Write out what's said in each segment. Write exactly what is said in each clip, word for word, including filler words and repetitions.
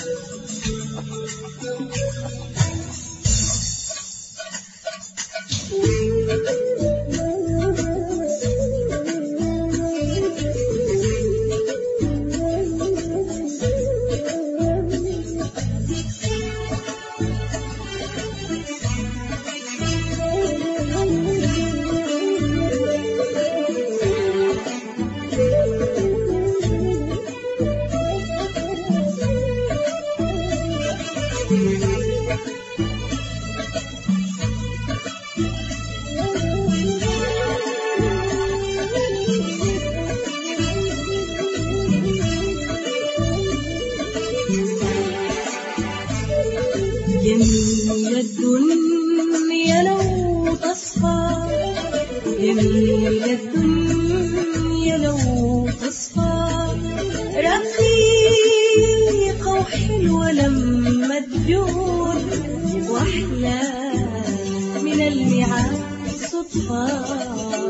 جميل الدنيا لو تصفى، جميل الدنيا لو تصفى، رقيقة وحلوة لما تجور، وأحلى من الميعاد صدفة.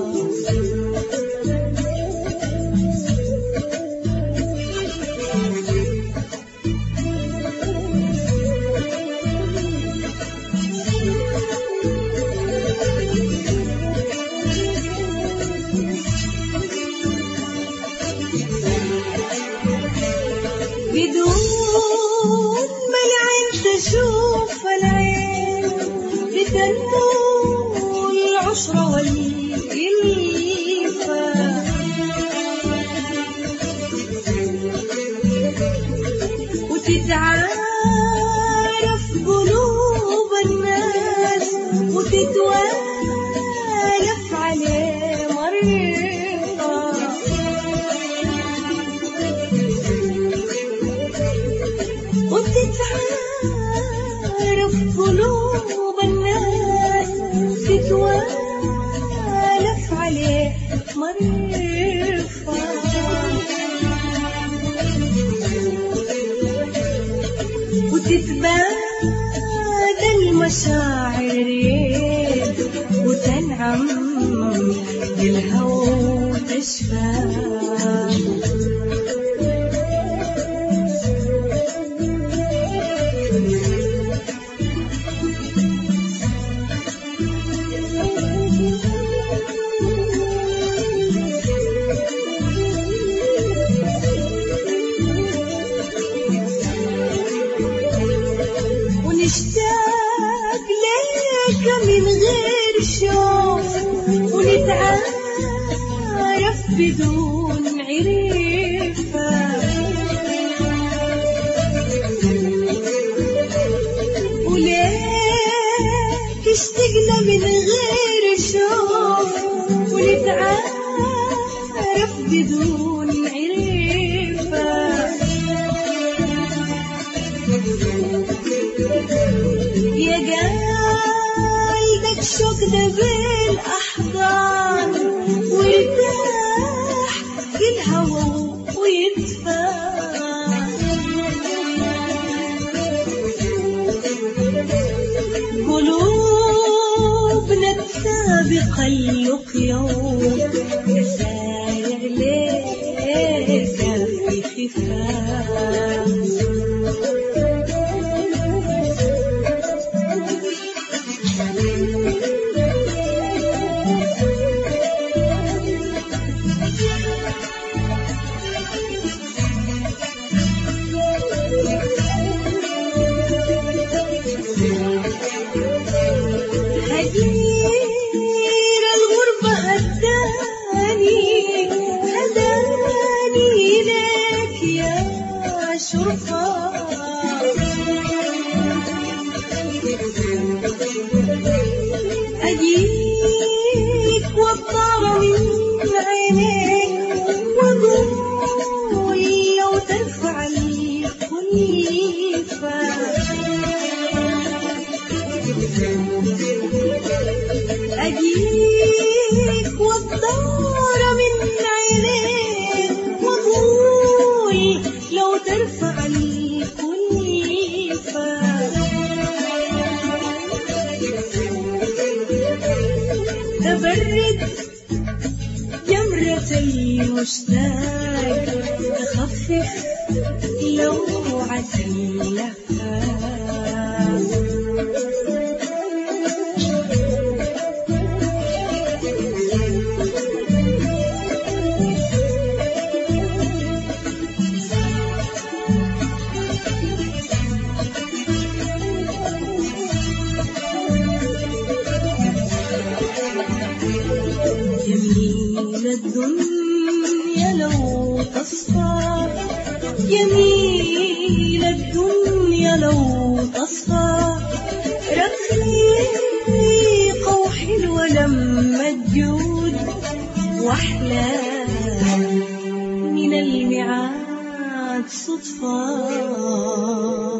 بدون ما العين تشوف العين، بتنمو العشرة والإلفة، وتتعارف قلوب الناس، وتتوالف عليه مريضة، وتتعارف قلوب الناس، تتوالف عليه مريضة، وتتبادل مشاعر، وتنعم بالهوى وتشفى. ونشتاق ليك من غير شوق، ونتعارف بدون عرفة، وليك اشتقنا من غير شوق، ونتعارف بدون عرفة. يا قلبك شوق ده بالأحضان، ويرتاح بالهوى ويدفى. قلوبنا تسابق اللقيا، نساير ليك في خفاف. هدير الغربة هداني، هداني لك يا شرفة، أجيك والطار من عينيك، وأقول لو ترفع الخليفة، أجيك والطار من عينيك، وأقول لو ترفع الخليفة. تبرد جمرة المشتاق، تخفف لو عسل لها. جميل الدنيا لو تصفى، جميل الدنيا لو تصفى، رقيقة وحلوة لما تجود، وأحلى من الميعاد صدفة.